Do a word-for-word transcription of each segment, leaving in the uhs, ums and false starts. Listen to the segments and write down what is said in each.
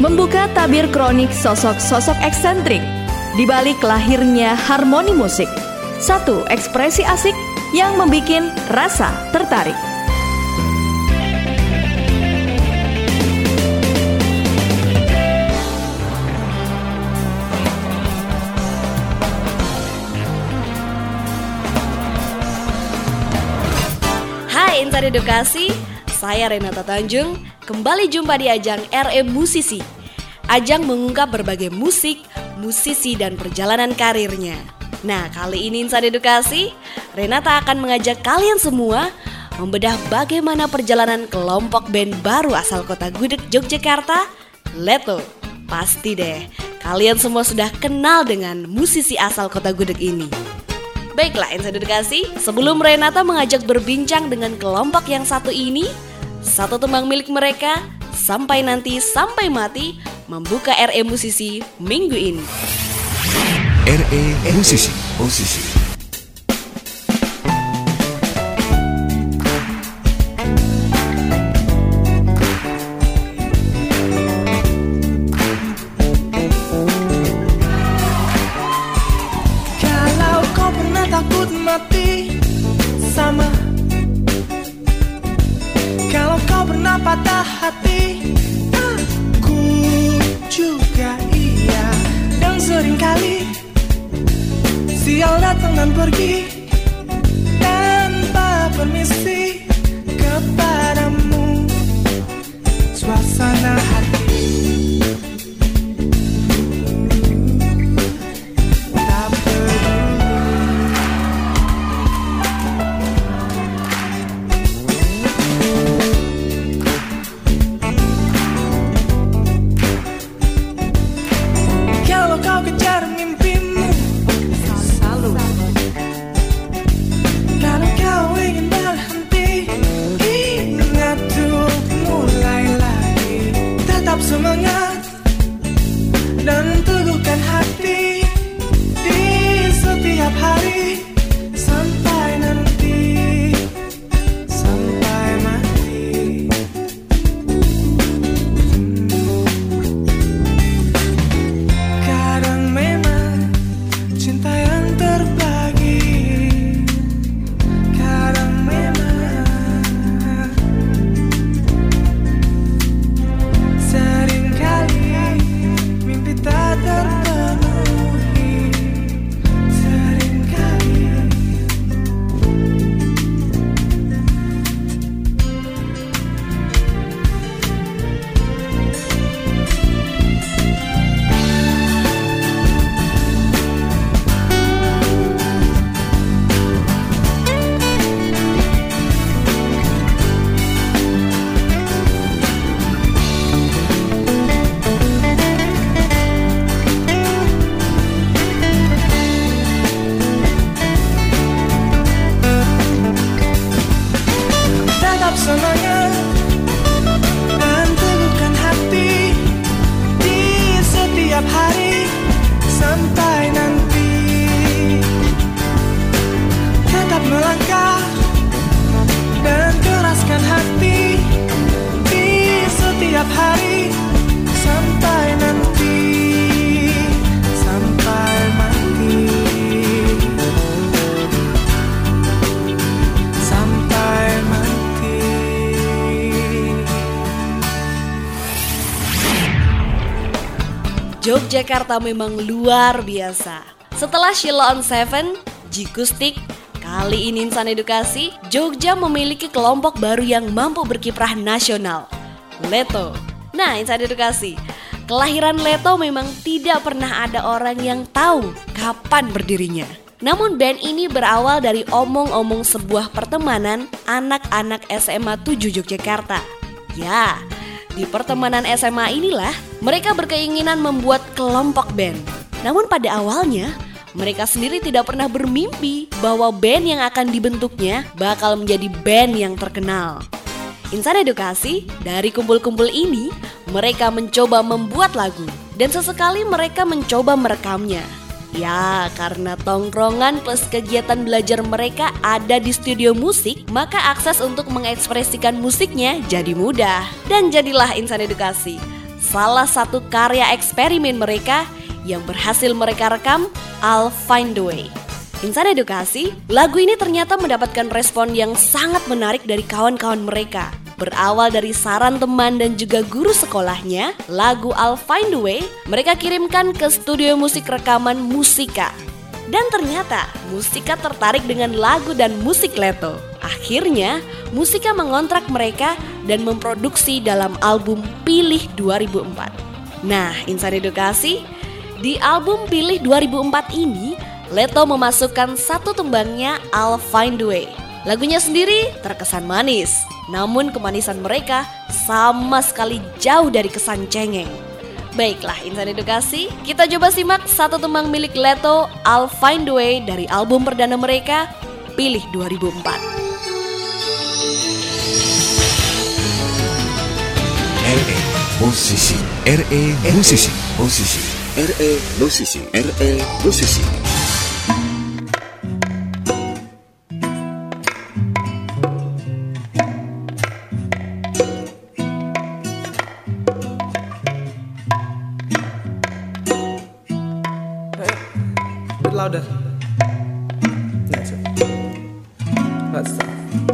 membuka tabir kronik sosok-sosok eksentrik di balik lahirnya harmoni musik. Satu ekspresi asik yang membikin rasa tertarik. Hai Insan Edukasi, saya Renata Tanjung. Kembali jumpa di ajang R M Musisi. Ajang mengungkap berbagai musik, musisi dan perjalanan karirnya. Nah, kali ini Insan Edukasi, Renata akan mengajak kalian semua membedah bagaimana perjalanan kelompok band baru asal kota Gudeg, Yogyakarta, Leto. Pasti deh, kalian semua sudah kenal dengan musisi asal kota Gudeg ini. Baiklah Insan Edukasi, sebelum Renata mengajak berbincang dengan kelompok yang satu ini, satu tembang milik mereka, Sampai Nanti Sampai Mati, membuka R E Musisi minggu ini. R E Musisi, Musisi. Kalau kau pernah takut mati sama, kalau kau pernah patah hati, aku juga iya. Dan seringkali sial datang dan pergi tanpa permisi kepadamu. Suasana hati tak kalau kau kejar mimpimu selalu, kalau kau ingin berhenti, ingat untuk mulai lagi. Tetap semangat dan teguhkan hati di setiap hari. Sampai nanti, sampai mati. Kadang memang cinta yang terbagi, kadang memang seringkali mimpi tak terpenuhi. Seringkali tetap semangat dan teguhkan hati di setiap hari. Sampai nanti, tetap melangkah dan keraskan hati di setiap hari. Sampai nanti, sampai mati. Sampai mati. Yogyakarta memang luar biasa. Setelah Sheila on Seven, Jikustik, kali ini Insan Edukasi, Jogja memiliki kelompok baru yang mampu berkiprah nasional, Leto. Nah Insan Edukasi, kelahiran Leto memang tidak pernah ada orang yang tahu kapan berdirinya. Namun band ini berawal dari omong-omong sebuah pertemanan anak-anak S M A tujuh Yogyakarta. Ya, di pertemanan S M A inilah mereka berkeinginan membuat kelompok band. Namun pada awalnya mereka sendiri tidak pernah bermimpi bahwa band yang akan dibentuknya bakal menjadi band yang terkenal. Insan Edukasi, dari kumpul-kumpul ini mereka mencoba membuat lagu dan sesekali mereka mencoba merekamnya. Ya, karena tongkrongan plus kegiatan belajar mereka ada di studio musik, maka akses untuk mengekspresikan musiknya jadi mudah. Dan jadilah Insan Edukasi salah satu karya eksperimen mereka yang berhasil mereka rekam, I'll Find a Way. Insan Edukasi, lagu ini ternyata mendapatkan respon yang sangat menarik dari kawan-kawan mereka. Berawal dari saran teman dan juga guru sekolahnya, lagu I'll Find a Way mereka kirimkan ke studio musik rekaman Musika. Dan ternyata Musika tertarik dengan lagu dan musik Leto. Akhirnya Musika mengontrak mereka dan memproduksi dalam album Pilih dua ribu empat. Nah, Insan Edukasi, di album Pilih dua ribu empat ini Leto memasukkan satu tembangnya I'll Find a Way. Lagunya sendiri terkesan manis, namun kemanisan mereka sama sekali jauh dari kesan cengeng. Baiklah Insan Edukasi, kita coba simak satu tembang milik Leto, I'll Find a Way dari album perdana mereka, Pilih dua ribu empat. R E Musisi, R E Musisi, Musisi, R E Musisi, R E Musisi. Louder. That's it. That's it.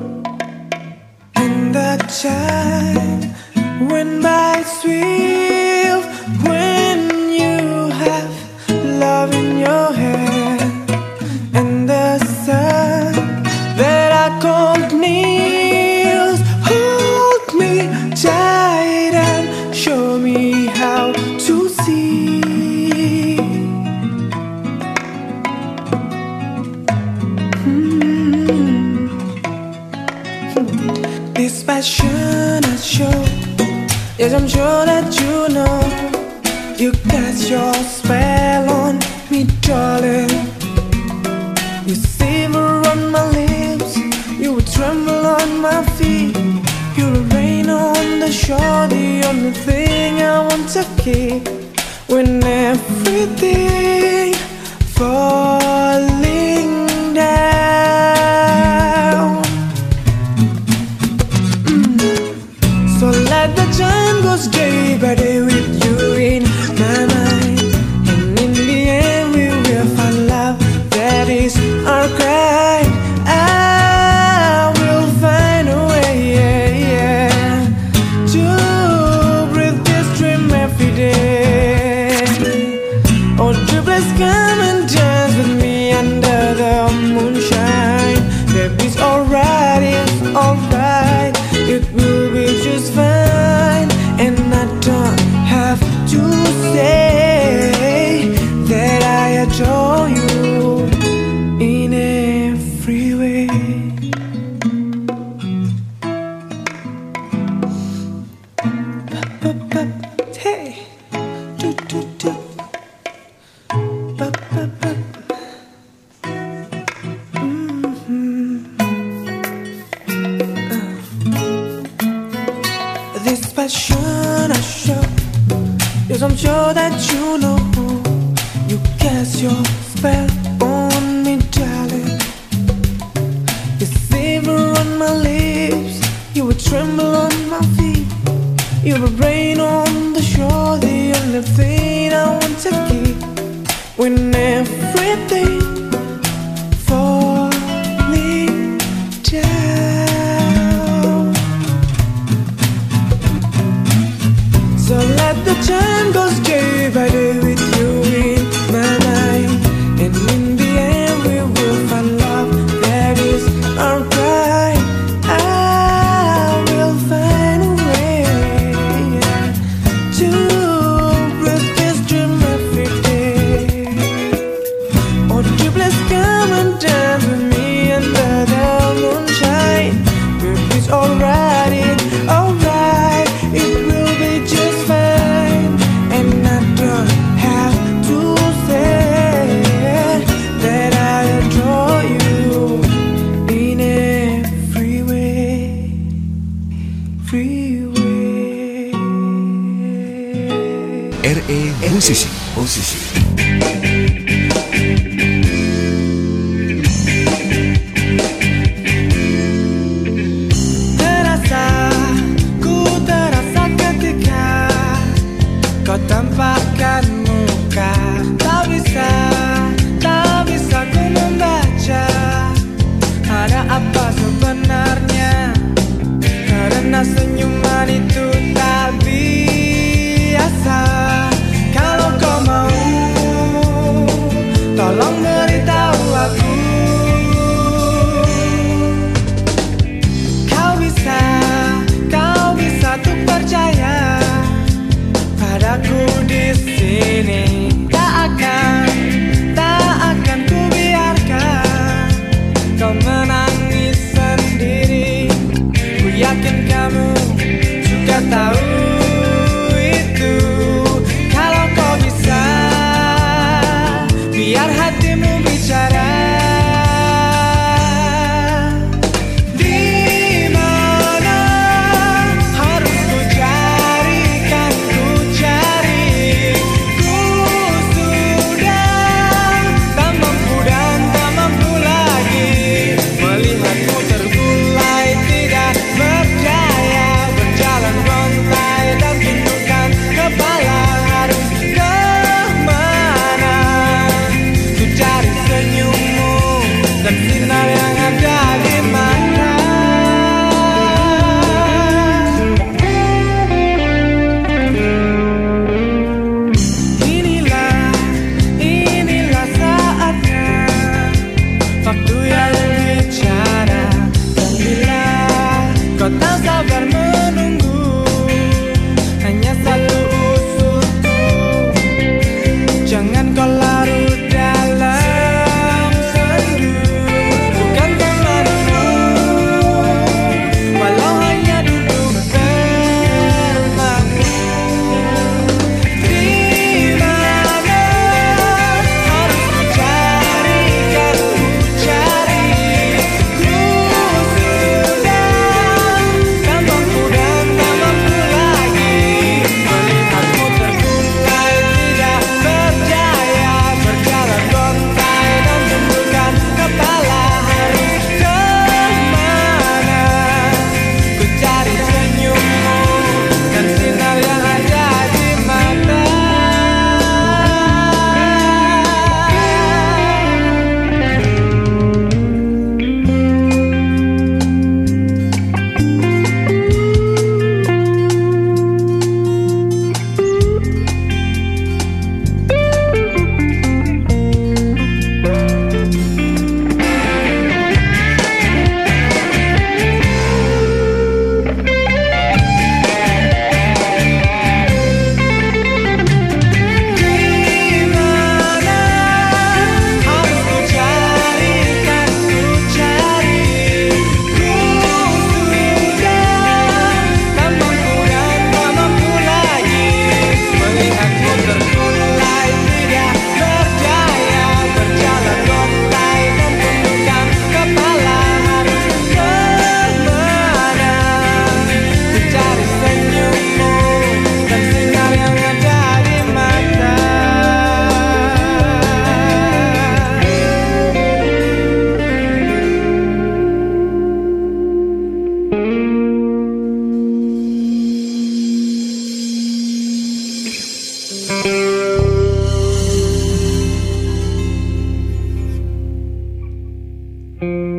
And the time went by swift when you have love in your hand, and the sun that I called kneels hold me tight and show me how to see. This passion I show, yes, I'm sure that you know. You cast your spell on me, darling. You savor on my lips, you would tremble on my feet. You would rain on the shore, the only thing I want to keep. When everything falling down. So let the time go day by day with you in my mind, and in the end we will find love that is our cry. I will find a way, yeah, yeah, to breathe this dream every day. Oh, do please come and dance with me under the moonshine. Baby, it's alright, it's alright. It will be just fine, and I don't have to say that I adore you in every way. Hey, do do do. This passion I show, yes, I'm sure that you know. You cast your spell on me, darling. You savor on my lips, you would tremble on my feet. You would rain on the shore, the only thing I want to keep. When everything falling down. So let the time go day by day with you in my mind, and in the end we will find love that is our cry. I will find a way to breathe this dream every day. Oh, do please come and dance with me under the moonshine. Baby, it's alright, it's alright. It will be just fine, and I don't have to say that I adore you in every way, every way. R E Musisi, Musisi. waktu yang bicara. Dan bila kau tak sabar menunggu, hanya satu usulku, jangan kau larut dalam sendu. Bukan temanmu, walau hanya duduk bersamamu. Di mana harus ku cari, kan ku cari. Ku sudah tak mampu dan tak mampu lagi melihatmu terkulai tidak berdaya, berjalan gontai dan tundukkan kepala. Harus kemana? Ku cari senyummu dan sinar yang ada di mata. Di mana harus ku cari, kan ku cari. Ku sudah tak mampu dan tak mampu lagi melihatmu terkulai tidak berdaya, berjalan gontai dan tundukkan kepala. Harus kemana? Ku cari senyummu dan sinar yang ada di mata. Thank you.